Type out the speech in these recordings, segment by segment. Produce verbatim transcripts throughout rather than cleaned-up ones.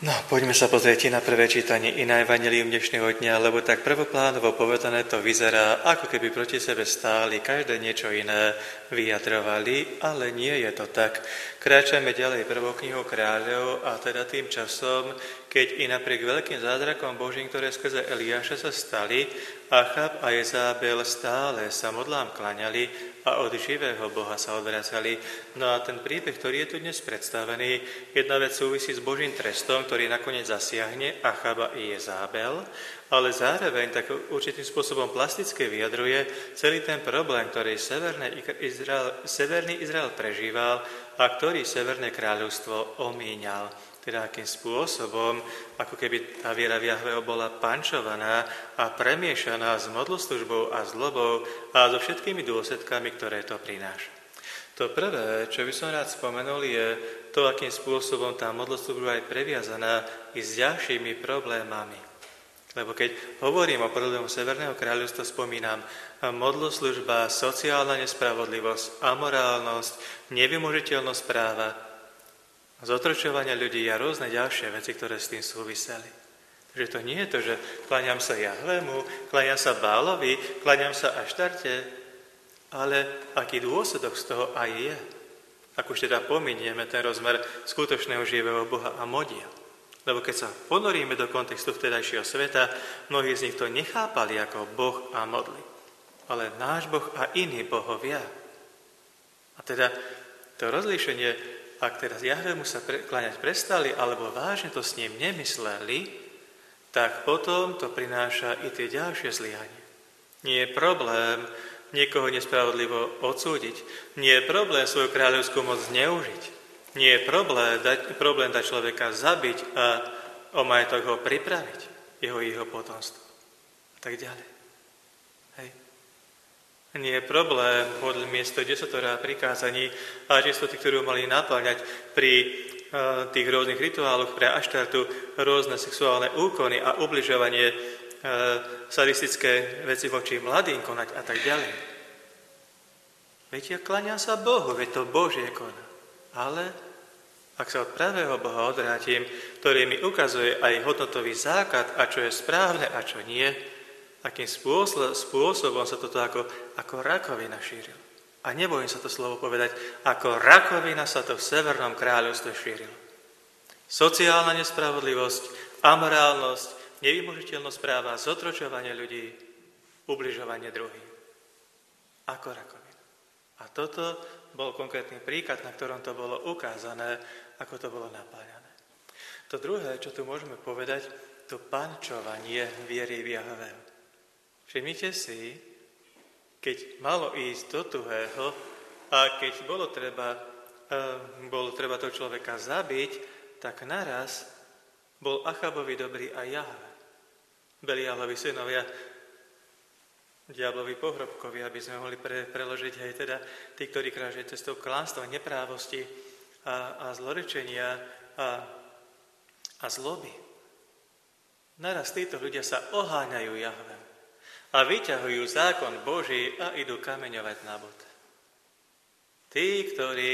No, poďme sa pozrieť na prvé čítanie i na evanjelium dnešného dňa, lebo tak prvoplánovo povedané to vyzerá, ako keby proti sebe stáli, každé niečo iné vyjadrovali, ale nie je to tak. Kráčame ďalej prvou knihou kráľov a teda tým časom, keď i napriek veľkým zázrakom Božím, ktoré skrze Eliáša sa stali, Achab a Jezabel stále sa modlám klaňali a od živého Boha sa odvracali. No a ten príbeh, ktorý je tu dnes predstavený, jedna vec súvisí s Božím trestom, ktorý nakoniec zasiahne Achaba i Jezabel, ale zároveň tak určitým spôsobom plasticky vyjadruje celý ten problém, ktorý Severný Izrael, Severný Izrael prežíval a ktorý Severné kráľovstvo omíňal. Teda akým spôsobom, ako keby tá viera v Jahveho bola pančovaná a premiešaná s modloslužbou a zlobou a so všetkými dôsledkami, ktoré to prináša. To prvé, čo by som rád spomenul, je to, akým spôsobom tá modloslužba je previazaná i s ďalšími problémami. Lebo keď hovorím o problému Severného kráľovstva, spomínam modloslužba, sociálna nespravodlivosť, amorálnosť, nevymožiteľnosť práva, zotročovania ľudí a rôzne ďalšie veci, ktoré s tým súviseli. Takže to nie je to, že kláňam sa Jahvemu, kláňam sa Bálovi, kláňam sa Aštarte, ale aký dôsledok z toho aj je. Ak už teda pominieme ten rozmer skutočného živého Boha a modiel. Lebo keď sa ponoríme do kontextu vtedajšieho sveta, mnohí z nich to nechápali ako Boh a modly. Ale náš Boh a iní bohovia. A teda to rozlíšenie, ak teraz Jahvemu sa pre, kláňať prestali, alebo vážne to s ním nemysleli, tak potom to prináša i tie ďalšie zlyhanie. Nie je problém niekoho nespravodlivo odsúdiť. Nie je problém svoju kráľovskú moc zneužiť. Nie je problém dať, problém dať človeka zabiť a o majetok ho pripraviť, jeho jeho potomstvo. A tak ďalej. Hej. Nie je problém podľa miesto desatora prikázaní a čistoty, ktorú mali naplňať pri uh, tých rôznych rituáloch pre Aštartu, rôzne sexuálne úkony a ubližovanie, uh, sadistické veci voči mladým konať a tak ďalej. Veď ja kláňam sa Bohu, veď to Božie koná. Ale ak sa od pravého Boha odvrátim, ktorý mi ukazuje aj hodnotový základ a čo je správne a čo nie, akým spôsobom sa toto ako, ako rakovina šírilo. A nebojím sa to slovo povedať, ako rakovina sa to v Severnom kráľovstve šírilo. Sociálna nespravodlivosť, amorálnosť, nevymožiteľnosť práva, zotročovanie ľudí, ubližovanie druhým. Ako rakovina. A toto bol konkrétny príklad, na ktorom to bolo ukázané, ako to bolo napáľané. To druhé, čo tu môžeme povedať, to pančovanie viery v Jahvého. Všimnite si, keď malo ísť do tuhého a keď bolo treba, bolo treba toho človeka zabiť, tak naraz bol Achabovi dobrý aj Jahve. Beliálovi synovia, diablovi pohrobkovi, aby sme mohli pre, preložiť, hej, teda tí, ktorí krážajú cestou klánstva, neprávosti a, a zlorečenia a, a zloby. Naraz títo ľudia sa oháňajú Jahve a vyťahujú zákon Boží a idú kameňovať na bod. Tí, ktorí,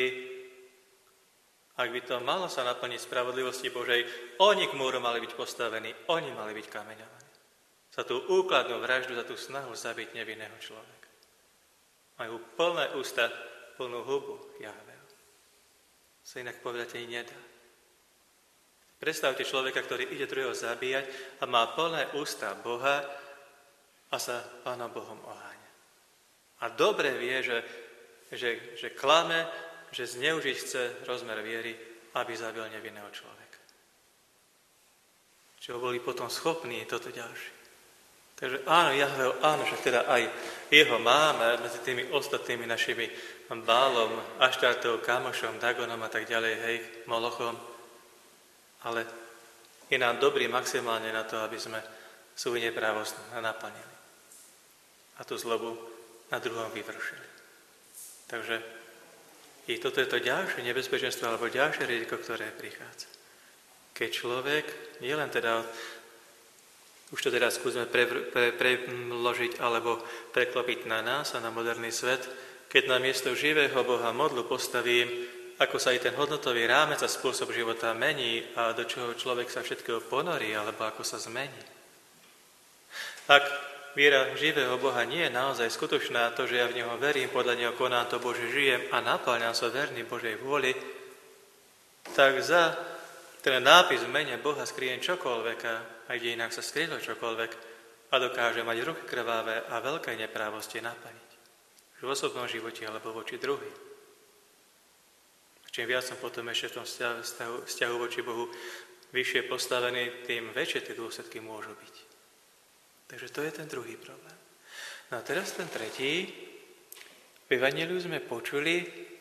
ak by to malo sa naplniť spravodlivosti Božej, oni k múru mali byť postavení, oni mali byť kameňovaní. Za tú úkladnú vraždu, za tú snahu zabiť nevinného človeka. Majú plné ústa, plnú hubu Jahveho. Sa inak povedať aj nedá. Predstavte človeka, ktorý ide druhého zabíjať a má plné ústa Boha a sa Pánom Bohom oháňa. A dobre vie, že, že, že klame, že zneužiť chce rozmer viery, aby zabil nevinného človeka. Čo boli potom schopní toto ďalšie. Takže áno, Jahveho, áno, že teda aj jeho máme medzi tými ostatnými našimi Bálom, Aštartou, Kamošom, Dagonom a tak ďalej, hej, Molochom. Ale je nám dobrý maximálne na to, aby sme svoju neprávosť naplnili. A tú zlobu na druhom vyvršili. Takže i toto je to ďalšie nebezpečenstvo alebo ďalšie riziko, ktoré prichádza. Keď človek, nie len teda, už to teda skúsme preložiť pre, pre, alebo preklopiť na nás a na moderný svet, keď na miesto živého Boha modlu postavím ako sa aj ten hodnotový rámec a spôsob života mení a do čoho človek sa všetkého ponorí, alebo ako sa zmení. Ak viera živého Boha nie je naozaj skutočná, to, že ja v Neho verím, podľa Neho konám to Bože, žijem a naplňam sa verný Božej vôli, tak za ten nápis v mene Boha skrýjem čokoľvek a ide inak sa skrýva čokoľvek a dokáže mať ruky krvavé a veľké neprávosti naplniť. V osobnom živote alebo voči druhým. Čím viac som potom ešte v tom vzťahu, vzťahu voči Bohu vyššie postavený, tým väčšie tie dôsledky môžu byť. Takže to je ten druhý problém. No a teraz ten tretí. V Evanjeliu sme počuli,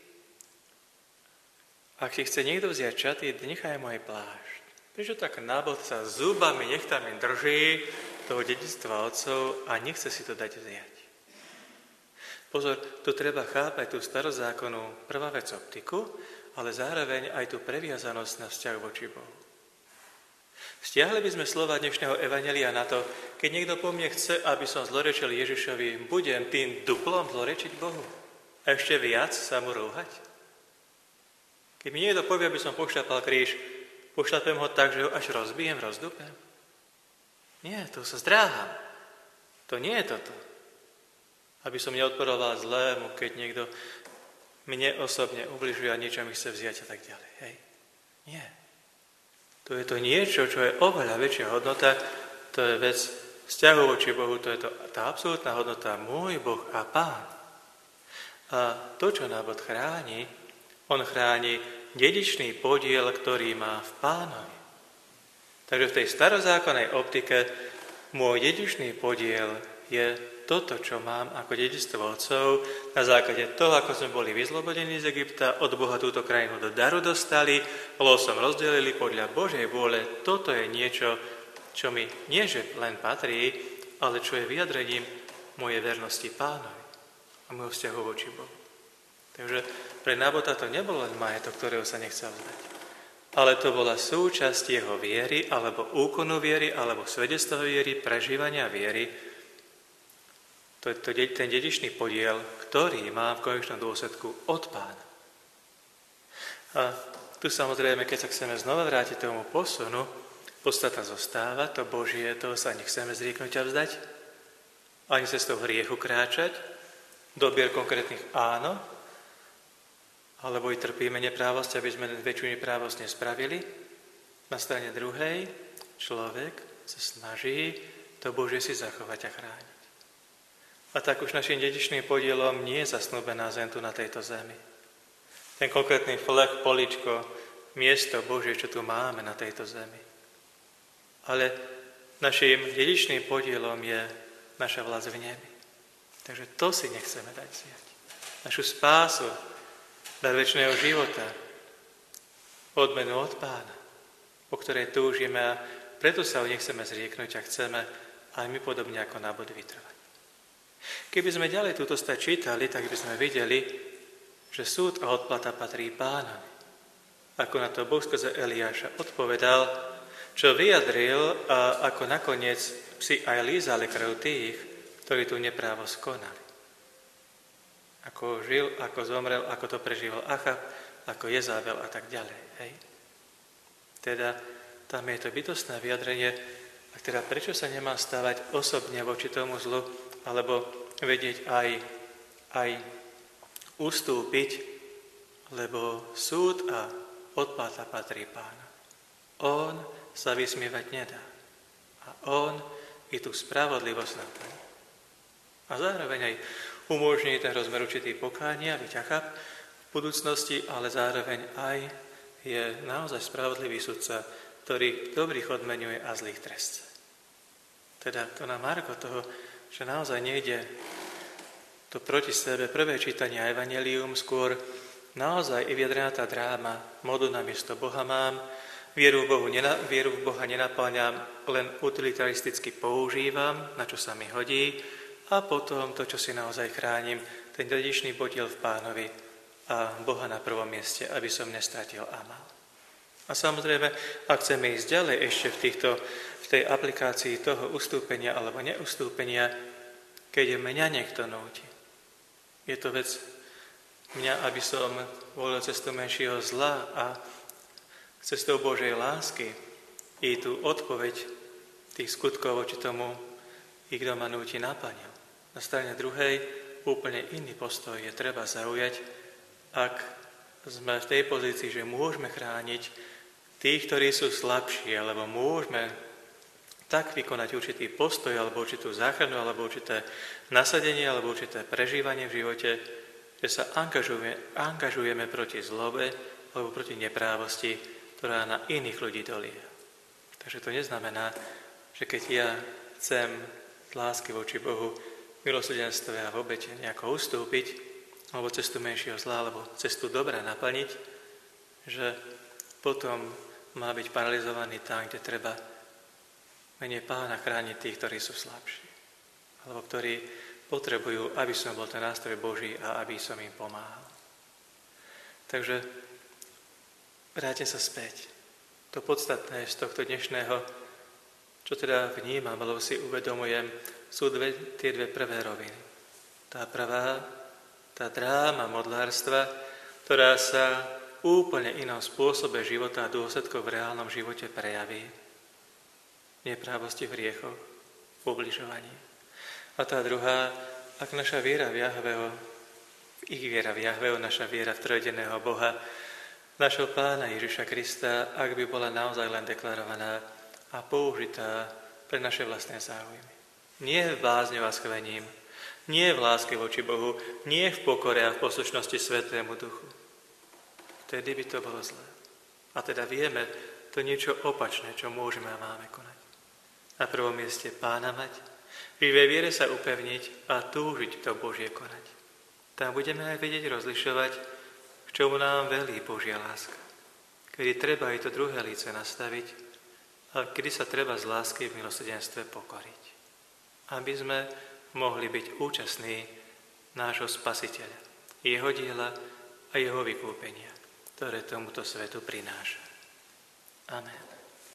ak si chce niekto vziať čaty, nechaj môj plášť. Prečo tak Nábot sa zubami, nechtami drží toho dedičstva otcov a nechce si to dať vziať? Pozor, tu treba chápať tú starozákonnú prvá vec optiku, ale zároveň aj tú previazanosť na vzťah voči Bohu. Stiahli by sme slova dnešného evanjelia na to, keď niekto po mne chce, aby som zlorečil Ježišovi, budem tým duplom zlorečiť Bohu. A ešte viac sa mu rúhať. Keď mi niekto povie, aby som pošľapal kríž, pošľapem ho tak, že ho až rozbijem, rozdupem. Nie, to sa zdráham. To nie je toto. Aby som neodporoval zlému, keď niekto mne osobne ubližuje a niečo mi chce vziať a tak ďalej. Hej. Nie. To je to niečo, čo je oveľa väčšia hodnota, to je vec vzťahu voči Bohu, to je to, tá absolútna hodnota môj Boh a Pán. A to, čo Nábot chráni, on chráni dedičný podiel, ktorý má v Pánovi. Takže v tej starozákonnej optike môj dedičný podiel je toto, čo mám ako dedičstvo otcov, na základe toho, ako sme boli vyzlobodení z Egypta, od Boha túto krajinu do daru dostali, losom rozdelili podľa Božej vôle. Toto je niečo, čo mi nie že len patrí, ale čo je vyjadrením mojej vernosti Pánovi a môjho vzťahu voči Bohu. Takže pre Nábota to nebol len majetok, ktorého sa nechcel vzdať, ale to bola súčasť jeho viery, alebo úkonu viery, alebo svedectva viery, prežívania viery. To je to, ten dedičný podiel, ktorý má v konečnom dôsledku od Pána. A tu samozrejme, keď sa chceme znova vrátiť tomu posunu, podstata zostáva, to Božie, toho sa nechceme zrieknúť a vzdať, ani cestou hriechu kráčať, dobier konkrétnych áno, alebo i trpíme neprávosť, aby sme väčšiu neprávosť nespravili. Na strane druhej človek sa snaží to Božie si zachovať a chrániť. A tak už našim dedičným podielom nie je zasnúbená zem tu na tejto zemi. Ten konkrétny flek, poličko, miesto Božie, čo tu máme na tejto zemi. Ale našim dedičným podielom je naša vlast v nebi. Takže to si nechceme dať vziať. Našu spásu, dar večného života, odmenu od Pána, po ktorej túžime a preto sa ho nechceme zrieknúť a chceme aj my podobne ako Nábot vytrvať. Keby sme ďalej túto stať čítali, tak by sme videli, že súd a odplata patrí Pánovi. Ako na to Boh skrze Eliáša odpovedal, čo vyjadril a ako nakoniec si aj lízali krv tých, ktorí tú neprávosť konali. Ako žil, ako zomrel, ako to prežíval Achab, ako Jezabel a tak ďalej. Hej. Teda tam je to bytostné vyjadrenie, a teda prečo sa nemá stávať osobne voči tomu zlu, alebo vedieť aj, aj ustúpiť, lebo súd a odplata patrí Pána. On sa vysmievať nedá. A on i tú spravodlivosť naplní. A zároveň aj umožní ten rozmer určitý pokánia, vyťacha v budúcnosti, ale zároveň aj je naozaj spravodlivý sudca, ktorý dobrých odmenuje a zlých trestce. Teda to na margo toho, že naozaj nejde to proti sebe prvé čítanie a evanjelium, skôr naozaj i vyjadrená tá dráma, modu na miesto Boha mám, vieru v, Bohu, vieru v Boha nenapĺňam, len utilitaristicky používam, na čo sa mi hodí, a potom to, čo si naozaj chránim, ten dedičný podiel v Pánovi a Boha na prvom mieste, aby som nestratil amal. A samozrejme, ak chceme ísť ďalej ešte v, týchto, v tej aplikácii toho ustúpenia alebo neustúpenia, keď mňa niekto núti. Je to vec Mňa, aby som volil cestou menšieho zla a cestou Božej lásky i tú odpoveď tých skutkov voči tomu, i kto ma núti naplnil. Na strane druhej úplne iný postoj je treba zaujať, ak sme v tej pozícii, že môžeme chrániť tých, ktorí sú slabší, alebo môžeme tak vykonať určitý postoj, alebo určitú záchranu, alebo určité nasadenie, alebo určité prežívanie v živote, že sa angažujeme, angažujeme proti zlobe alebo proti neprávosti, ktorá na iných ľudí dolie. Takže to neznamená, že keď ja chcem z lásky voči Bohu v milosrdenstve a v obete nejako ustúpiť, alebo cestu menšieho zla, alebo cestu dobra naplniť, že potom má byť paralizovaný tam, kde treba menej Pána chrániť tých, ktorí sú slabší, alebo ktorí potrebujú, aby som bol ten nástroj Boží a aby som im pomáhal. Takže vrátim sa späť. To podstatné z tohto dnešného, čo teda vnímam, alebo si uvedomujem, sú dve, tie dve prvé roviny. Tá prvá, tá dráma modlárstva, ktorá sa úplne inom spôsobe života a dôsledkov v reálnom živote prejaví. Neprávosti v hriechoch, v ubližovaní. A tá druhá, ak naša viera v Jahveho, ich viera v Jahveho, naša viera v trojdenného Boha, našho Pána Ježiša Krista, ak by bola naozaj len deklarovaná a použitá pre naše vlastné záujmy. Nie v blázňou a schvením, nie v láske voči Bohu, nie v pokore a v poslušnosti Svätému Duchu. Vtedy by to bolo zlé. A teda vieme to niečo opačné, čo môžeme a máme konať. Na prvom mieste Pána mať, v živej viere sa upevniť a túžiť to Božie konať. Tam budeme aj vedieť rozlišovať, k čomu nám velí Božia láska. Kedy treba aj to druhé líce nastaviť a kedy sa treba z lásky v milosrdenstve pokoriť. Aby sme mohli byť účastní nášho Spasiteľa, jeho diela a jeho vykúpenia, ktoré tomuto svetu prináša. Amen.